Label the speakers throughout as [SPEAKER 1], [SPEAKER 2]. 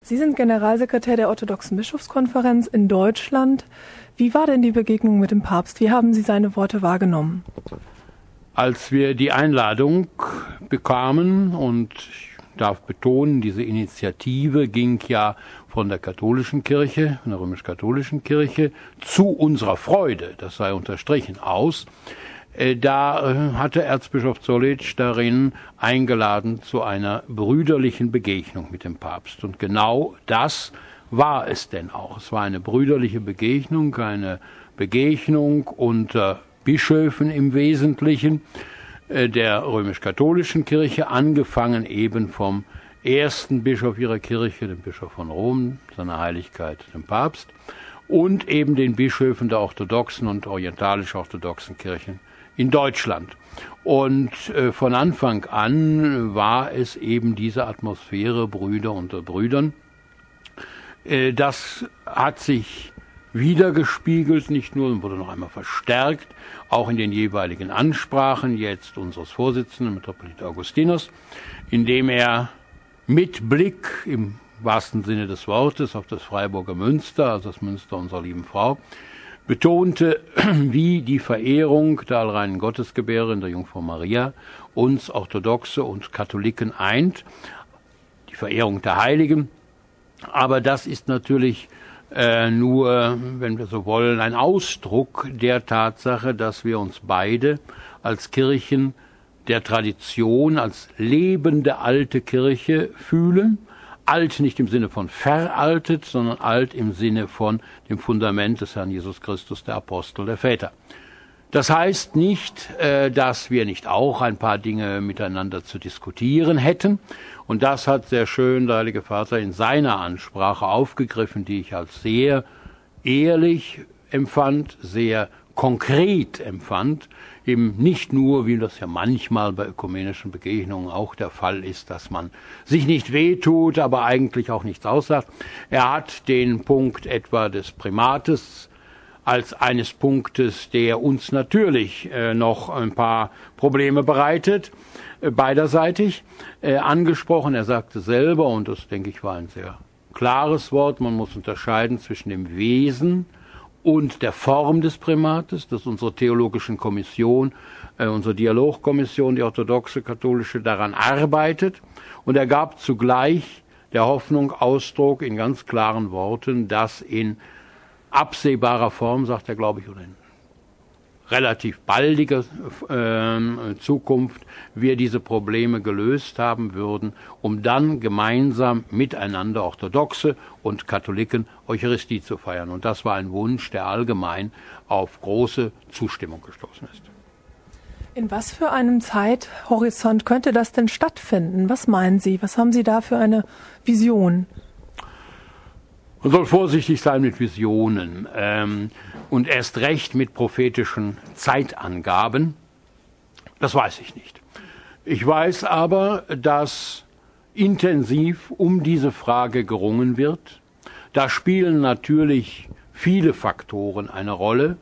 [SPEAKER 1] Sie sind Generalsekretär der Orthodoxen Bischofskonferenz in Deutschland. Wie war denn die Begegnung mit dem Papst? Wie haben Sie seine Worte wahrgenommen?
[SPEAKER 2] Als wir die Einladung bekamen, und ich darf betonen, diese Initiative ging ja von der katholischen Kirche, von der römisch-katholischen Kirche, zu unserer Freude, das sei unterstrichen, aus. Da hatte Erzbischof Zollitsch darin eingeladen zu einer brüderlichen Begegnung mit dem Papst. Und genau das war es denn auch. Es war eine brüderliche Begegnung, eine Begegnung unter Bischöfen im Wesentlichen der römisch-katholischen Kirche, angefangen eben vom ersten Bischof ihrer Kirche, dem Bischof von Rom, seiner Heiligkeit, dem Papst, und eben den Bischöfen der orthodoxen und orientalisch-orthodoxen Kirchen in Deutschland. Und von Anfang an war es eben diese Atmosphäre Brüder unter Brüdern. Das hat sich wiedergespiegelt, nicht nur, wurde noch einmal verstärkt, auch in den jeweiligen Ansprachen jetzt unseres Vorsitzenden, Metropolit Augustinus, indem er mit Blick im wahrsten Sinne des Wortes auf das Freiburger Münster, also das Münster unserer lieben Frau, betonte, wie die Verehrung der allreinen Gottesgebärerin, der Jungfrau Maria, uns Orthodoxe und Katholiken eint, die Verehrung der Heiligen. Aber das ist natürlich nur, wenn wir so wollen, ein Ausdruck der Tatsache, dass wir uns beide als Kirchen der Tradition, als lebende alte Kirche fühlen. Alt nicht im Sinne von veraltet, sondern alt im Sinne von dem Fundament des Herrn Jesus Christus, der Apostel, der Väter. Das heißt nicht, dass wir nicht auch ein paar Dinge miteinander zu diskutieren hätten. Und das hat sehr schön der Heilige Vater in seiner Ansprache aufgegriffen, die ich als sehr ehrlich empfand, sehr konkret empfand. Eben nicht nur, wie das ja manchmal bei ökumenischen Begegnungen auch der Fall ist, dass man sich nicht wehtut, aber eigentlich auch nichts aussagt. Er hat den Punkt etwa des Primates als eines Punktes, der uns natürlich noch ein paar Probleme bereitet, beiderseitig, angesprochen. Er sagte selber, und das, denke ich, war ein sehr klares Wort, man muss unterscheiden zwischen dem Wesen und der Form des Primates, dass unsere theologischen Kommission, unsere Dialogkommission, die orthodoxe, katholische, daran arbeitet. Und er gab zugleich der Hoffnung Ausdruck in ganz klaren Worten, dass in absehbarer Form, sagt er, glaube ich, oder in relativ baldiger Zukunft wir diese Probleme gelöst haben würden, um dann gemeinsam miteinander Orthodoxe und Katholiken Eucharistie zu feiern. Und das war ein Wunsch, der allgemein auf große Zustimmung gestoßen ist.
[SPEAKER 1] In was für einem Zeithorizont könnte das denn stattfinden? Was meinen Sie? Was haben Sie da für eine Vision?
[SPEAKER 2] Man soll vorsichtig sein mit Visionen und erst recht mit prophetischen Zeitangaben. Das weiß ich nicht. Ich weiß aber, dass intensiv um diese Frage gerungen wird. Da spielen natürlich viele Faktoren eine Rolle.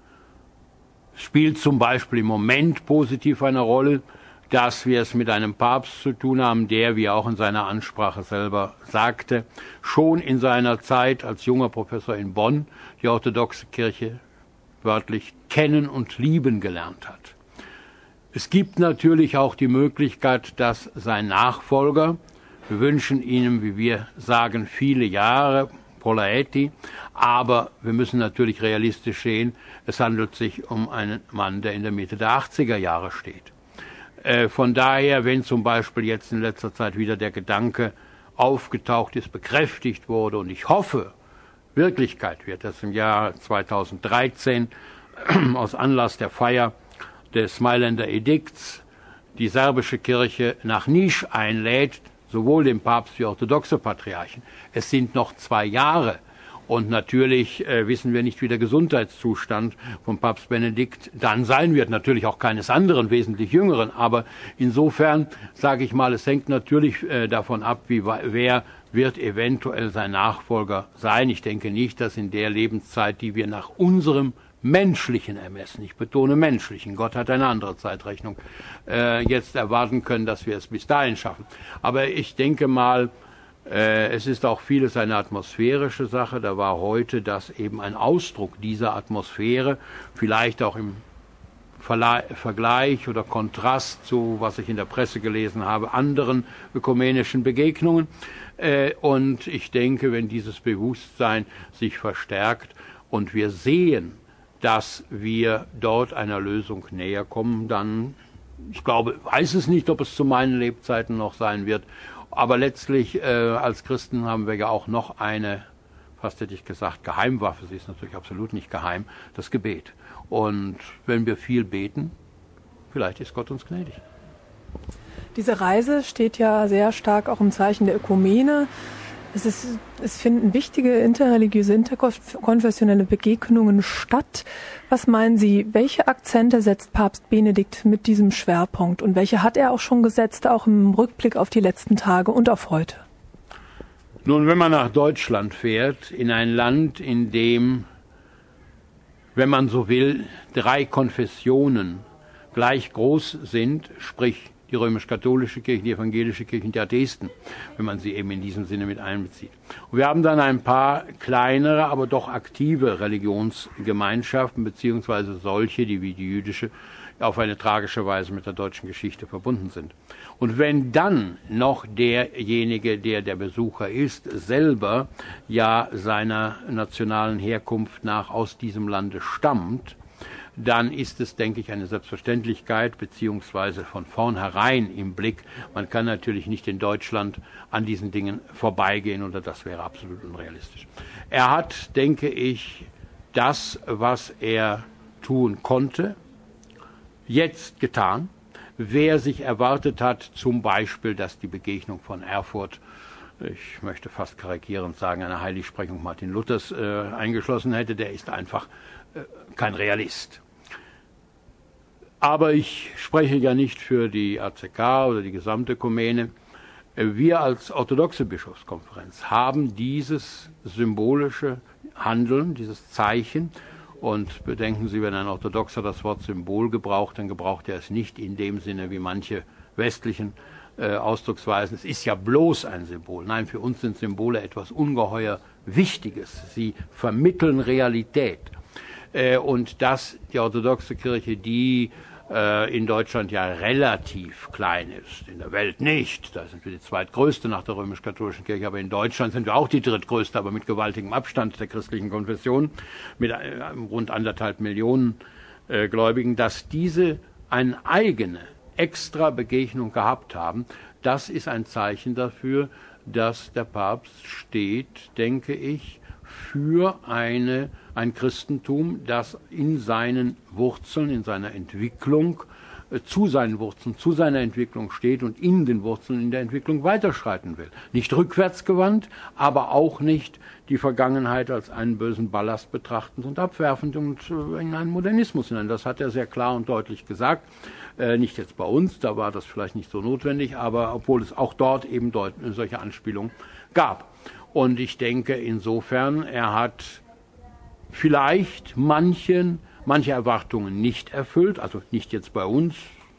[SPEAKER 2] Es spielt zum Beispiel im Moment positiv eine Rolle, dass wir es mit einem Papst zu tun haben, der, wie er auch in seiner Ansprache selber sagte, schon in seiner Zeit als junger Professor in Bonn die orthodoxe Kirche wörtlich kennen und lieben gelernt hat. Es gibt natürlich auch die Möglichkeit, dass sein Nachfolger, wir wünschen ihm, wie wir sagen, viele Jahre, Prolaeti, aber wir müssen natürlich realistisch sehen, es handelt sich um einen Mann, der in der Mitte der 80er Jahre steht. Von daher, wenn zum Beispiel jetzt in letzter Zeit wieder der Gedanke aufgetaucht ist, bekräftigt wurde und ich hoffe, Wirklichkeit wird, dass im Jahr 2013 aus Anlass der Feier des Mailänder Edikts die serbische Kirche nach Nisch einlädt, sowohl den Papst wie orthodoxe Patriarchen. Es sind noch 2 Jahre. Und natürlich wissen wir nicht, wie der Gesundheitszustand von Papst Benedikt dann sein wird. Natürlich auch keines anderen, wesentlich jüngeren. Aber insofern, sage ich mal, es hängt natürlich davon ab, wer wird eventuell sein Nachfolger sein. Ich denke nicht, dass in der Lebenszeit, die wir nach unserem menschlichen Ermessen, ich betone menschlichen, Gott hat eine andere Zeitrechnung, jetzt erwarten können, dass wir es bis dahin schaffen. Aber ich denke mal, Es ist auch vieles eine atmosphärische Sache. Da war heute das eben ein Ausdruck dieser Atmosphäre, vielleicht auch im Vergleich oder Kontrast zu, was ich in der Presse gelesen habe, anderen ökumenischen Begegnungen. Und ich denke, wenn dieses Bewusstsein sich verstärkt und wir sehen, dass wir dort einer Lösung näher kommen, dann, ich glaube, weiß es nicht, ob es zu meinen Lebzeiten noch sein wird, aber letztlich als Christen haben wir ja auch noch eine, fast hätte ich gesagt, Geheimwaffe, sie ist natürlich absolut nicht geheim, das Gebet. Und wenn wir viel beten, vielleicht ist Gott uns gnädig.
[SPEAKER 1] Diese Reise steht ja sehr stark auch im Zeichen der Ökumene. Es finden wichtige interreligiöse, interkonfessionelle Begegnungen statt. Was meinen Sie, welche Akzente setzt Papst Benedikt mit diesem Schwerpunkt und welche hat er auch schon gesetzt, auch im Rückblick auf die letzten Tage und auf heute?
[SPEAKER 2] Nun, wenn man nach Deutschland fährt, in ein Land, in dem, wenn man so will, 3 Konfessionen gleich groß sind, sprich die römisch-katholische Kirche, die evangelische Kirche und die Atheisten, wenn man sie eben in diesem Sinne mit einbezieht. Und wir haben dann ein paar kleinere, aber doch aktive Religionsgemeinschaften, beziehungsweise solche, die wie die jüdische auf eine tragische Weise mit der deutschen Geschichte verbunden sind. Und wenn dann noch derjenige, der Besucher ist, selber ja seiner nationalen Herkunft nach aus diesem Lande stammt, dann ist es, denke ich, eine Selbstverständlichkeit, beziehungsweise von vornherein im Blick. Man kann natürlich nicht in Deutschland an diesen Dingen vorbeigehen, oder das wäre absolut unrealistisch. Er hat, denke ich, das, was er tun konnte, jetzt getan. Wer sich erwartet hat, zum Beispiel, dass die Begegnung von Erfurt, ich möchte fast karikierend sagen, eine Heiligsprechung Martin Luthers eingeschlossen hätte, der ist einfach kein Realist. Aber ich spreche ja nicht für die ACK oder die gesamte Ökumene. Wir als orthodoxe Bischofskonferenz haben dieses symbolische Handeln, dieses Zeichen, und bedenken Sie, wenn ein Orthodoxer das Wort Symbol gebraucht, dann gebraucht er es nicht in dem Sinne wie manche westlichen Ausdrucksweisen. Es ist ja bloß ein Symbol. Nein, für uns sind Symbole etwas ungeheuer Wichtiges. Sie vermitteln Realität. Und dass die orthodoxe Kirche, die in Deutschland ja relativ klein ist, in der Welt nicht. Da sind wir die zweitgrößte nach der römisch-katholischen Kirche, aber in Deutschland sind wir auch die drittgrößte, aber mit gewaltigem Abstand der christlichen Konfession, mit rund 1,5 Millionen Gläubigen, dass diese eine eigene, extra Begegnung gehabt haben. Das ist ein Zeichen dafür, dass der Papst steht, denke ich, für ein Christentum, das in seinen Wurzeln, in seiner Entwicklung, zu seinen Wurzeln, zu seiner Entwicklung steht und in den Wurzeln in der Entwicklung weiterschreiten will. Nicht rückwärtsgewandt, aber auch nicht die Vergangenheit als einen bösen Ballast betrachtend und abwerfend und in einen Modernismus hinein. Das hat er sehr klar und deutlich gesagt. Nicht jetzt bei uns, da war das vielleicht nicht so notwendig, aber obwohl es auch dort eben solche Anspielungen gab. Und ich denke insofern, er hat vielleicht manche Erwartungen nicht erfüllt, also nicht jetzt bei uns.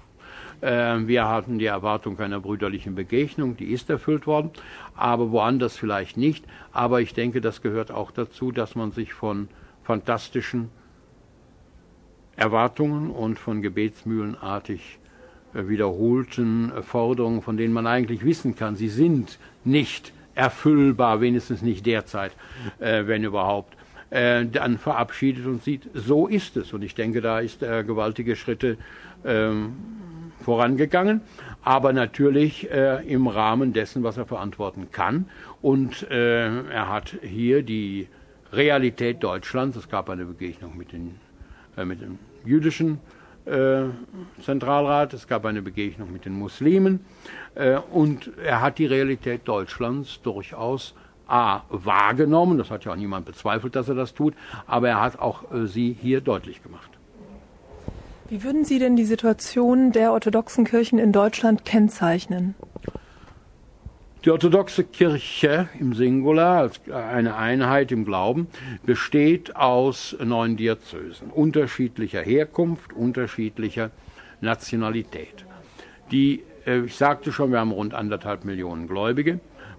[SPEAKER 2] Wir hatten die Erwartung einer brüderlichen Begegnung, die ist erfüllt worden, aber woanders vielleicht nicht. Aber ich denke, das gehört auch dazu, dass man sich von fantastischen Erwartungen und von gebetsmühlenartig wiederholten Forderungen, von denen man eigentlich wissen kann, sie sind nicht erfüllbar, wenigstens nicht derzeit, wenn überhaupt, dann verabschiedet und sieht, so ist es. Und ich denke, da ist er gewaltige Schritte vorangegangen, aber natürlich im Rahmen dessen, was er verantworten kann. Und er hat hier die Realität Deutschlands, es gab eine Begegnung mit dem jüdischen Zentralrat, es gab eine Begegnung mit den Muslimen und er hat die Realität Deutschlands durchaus wahrgenommen, das hat ja auch niemand bezweifelt, dass er das tut, aber er hat auch sie hier deutlich gemacht.
[SPEAKER 1] Wie würden Sie denn die Situation der orthodoxen Kirchen in Deutschland kennzeichnen?
[SPEAKER 2] Die orthodoxe Kirche im Singular, als eine Einheit im Glauben, besteht aus 9 Diözesen, unterschiedlicher Herkunft, unterschiedlicher Nationalität. Ich sagte schon, wir haben rund 1,5 Millionen Gläubige,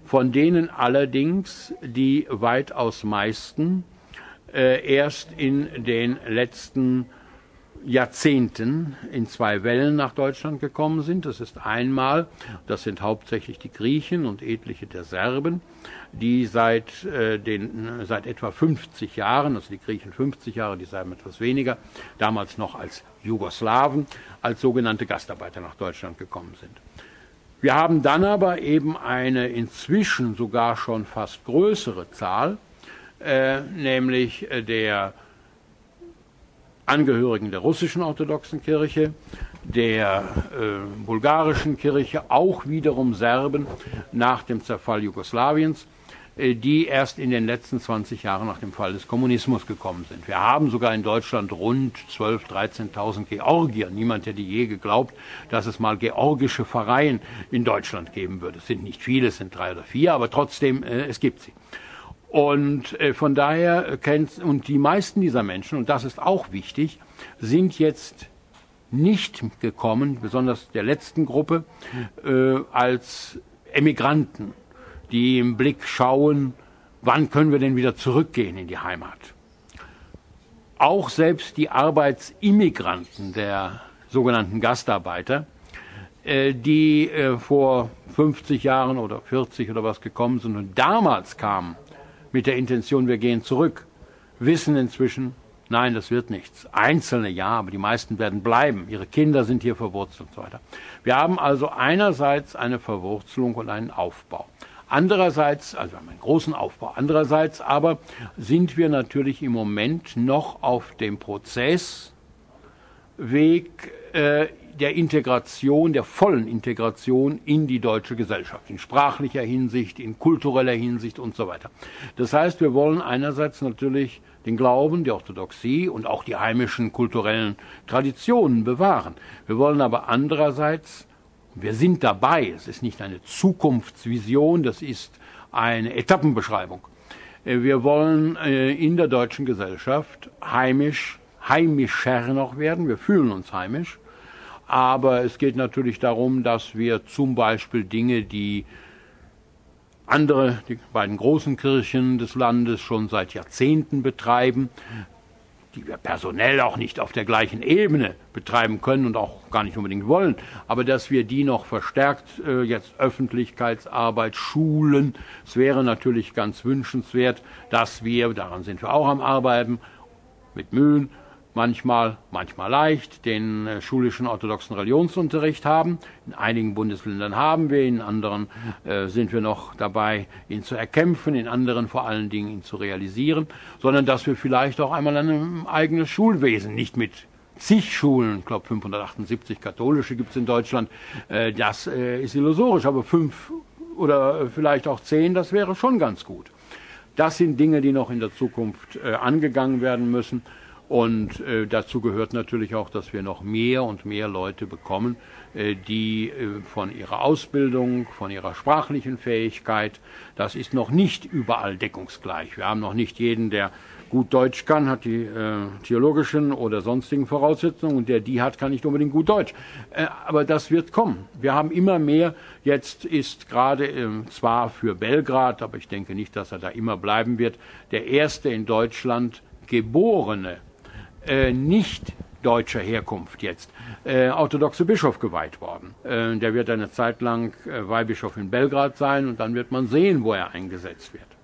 [SPEAKER 2] von denen allerdings die weitaus meisten erst in den letzten Jahrzehnten in 2 Wellen nach Deutschland gekommen sind. Das ist einmal, das sind hauptsächlich die Griechen und etliche der Serben, die seit etwa 50 Jahren, also die Griechen 50 Jahre, die Serben etwas weniger, damals noch als Jugoslawen, als sogenannte Gastarbeiter nach Deutschland gekommen sind. Wir haben dann aber eben eine inzwischen sogar schon fast größere Zahl, nämlich der Angehörigen der russischen orthodoxen Kirche, der bulgarischen Kirche, auch wiederum Serben nach dem Zerfall Jugoslawiens, die erst in den letzten 20 Jahren nach dem Fall des Kommunismus gekommen sind. Wir haben sogar in Deutschland rund 12.000, 13.000 Georgier. Niemand hätte je geglaubt, dass es mal georgische Pfarreien in Deutschland geben würde. Es sind nicht viele, es sind 3 oder 4, aber trotzdem, es gibt sie. Und von daher und die meisten dieser Menschen, und das ist auch wichtig, sind jetzt nicht gekommen, besonders der letzten Gruppe, als Emigranten, die im Blick schauen, wann können wir denn wieder zurückgehen in die Heimat. Auch selbst die Arbeitsimmigranten, der sogenannten Gastarbeiter, die vor 50 Jahren oder 40 oder was gekommen sind und damals kamen mit der Intention, wir gehen zurück, wissen inzwischen, nein, das wird nichts. Einzelne ja, aber die meisten werden bleiben. Ihre Kinder sind hier verwurzelt und so weiter. Wir haben also einerseits eine Verwurzelung und einen Aufbau. Andererseits, also wir haben einen großen Aufbau. Andererseits aber sind wir natürlich im Moment noch auf dem Prozessweg der Integration, der vollen Integration in die deutsche Gesellschaft, in sprachlicher Hinsicht, in kultureller Hinsicht und so weiter. Das heißt, wir wollen einerseits natürlich den Glauben, die Orthodoxie und auch die heimischen kulturellen Traditionen bewahren. Wir wollen aber andererseits, wir sind dabei, es ist nicht eine Zukunftsvision, das ist eine Etappenbeschreibung. Wir wollen in der deutschen Gesellschaft heimischer noch werden, wir fühlen uns heimisch. Aber es geht natürlich darum, dass wir zum Beispiel Dinge, die die beiden großen Kirchen des Landes schon seit Jahrzehnten betreiben, die wir personell auch nicht auf der gleichen Ebene betreiben können und auch gar nicht unbedingt wollen, aber dass wir die noch verstärkt, jetzt Öffentlichkeitsarbeit, Schulen, es wäre natürlich ganz wünschenswert, dass wir, daran sind wir auch am Arbeiten, mit Mühen, manchmal leicht, den schulischen orthodoxen Religionsunterricht haben. In einigen Bundesländern haben wir, in anderen sind wir noch dabei, ihn zu erkämpfen, in anderen vor allen Dingen ihn zu realisieren, sondern dass wir vielleicht auch einmal ein eigenes Schulwesen, nicht mit zig Schulen, ich glaube 578 katholische gibt es in Deutschland, das ist illusorisch, aber 5 oder vielleicht auch 10, das wäre schon ganz gut. Das sind Dinge, die noch in der Zukunft angegangen werden müssen. Und dazu gehört natürlich auch, dass wir noch mehr und mehr Leute bekommen, die von ihrer Ausbildung, von ihrer sprachlichen Fähigkeit, das ist noch nicht überall deckungsgleich. Wir haben noch nicht jeden, der gut Deutsch kann, hat die theologischen oder sonstigen Voraussetzungen und der die hat, kann nicht unbedingt gut Deutsch. Aber das wird kommen. Wir haben immer mehr. Jetzt ist gerade zwar für Belgrad, aber ich denke nicht, dass er da immer bleiben wird, der erste in Deutschland geborene nicht deutscher Herkunft jetzt, orthodoxe Bischof geweiht worden. Der wird eine Zeit lang Weihbischof in Belgrad sein und dann wird man sehen, wo er eingesetzt wird.